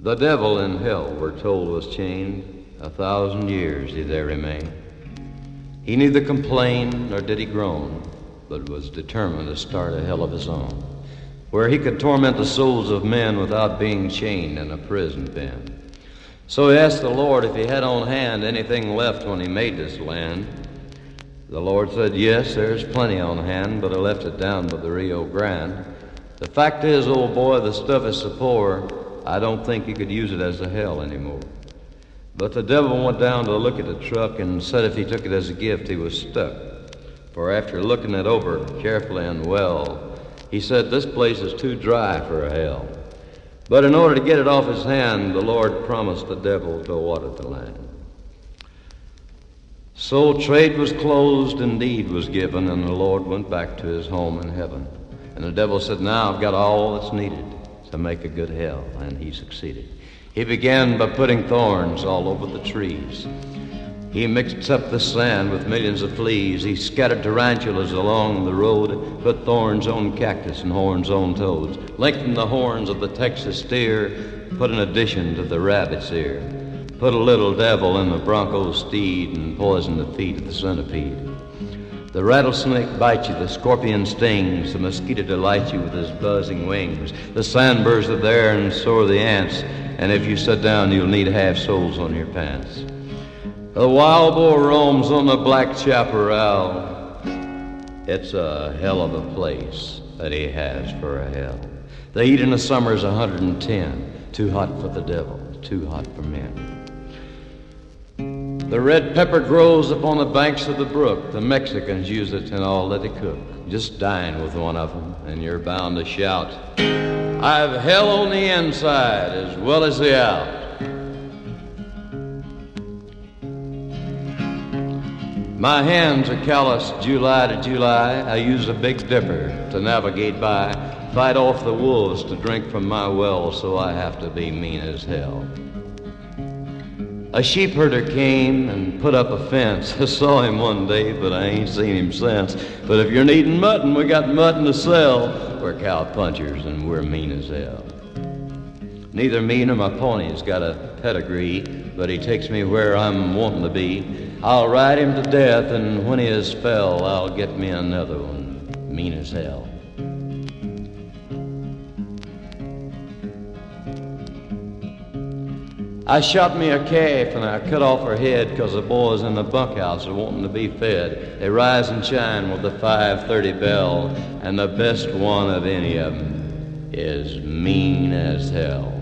The devil in hell, we're told, was chained 1,000 years he there remained. He neither complained nor did he groan, but was determined to start a hell of his own, where he could torment the souls of men without being chained in a prison pen. So he asked the Lord if he had on hand anything left when he made this land. The Lord said, yes, there's plenty on hand, but I left it down by the Rio Grande. The fact is, old boy, the stuff is so poor, I don't think you could use it as a hell anymore. But the devil went down to look at the truck and said if he took it as a gift, he was stuck. For after looking it over carefully and well, he said this place is too dry for a hell. But in order to get it off his hand, the Lord promised the devil to water the land. So trade was closed and deed was given, and the Lord went back to his home in heaven. And the devil said, now I've got all that's needed to make a good hell, and he succeeded. He began by putting thorns all over the trees. He mixed up the sand with millions of fleas. He scattered tarantulas along the road, put thorns on cactus and horns on toads, lengthened the horns of the Texas steer, put an addition to the rabbit's ear, put a little devil in the bronco steed, and poisoned the feet of the centipede. The rattlesnake bites you, the scorpion stings, the mosquito delights you with his buzzing wings, the sandburrs are there and so are the ants, and if you sit down you'll need half soles on your pants. The wild boar roams on the black chaparral. It's a hell of a place that he has for a hell. The heat in the summer is 110, too hot for the devil, too hot for men. The red pepper grows upon the banks of the brook. The Mexicans use it in all that they cook. Just dine with one of them, and you're bound to shout, I've hell on the inside as well as the out. My hands are calloused July to July. I use a Big Dipper to navigate by, fight off the wolves to drink from my well, so I have to be mean as hell. A sheep herder came and put up a fence. I saw him one day, but I ain't seen him since. But if you're needing mutton, we got mutton to sell. We're cow punchers and we're mean as hell. Neither me nor my pony's got a pedigree, but he takes me where I'm wanting to be. I'll ride him to death, and when he is fell, I'll get me another one, mean as hell. I shot me a calf and I cut off her head 'cause the boys in the bunkhouse are wanting to be fed. They rise and shine with the 5:30 bell, and the best one of any of them is mean as hell.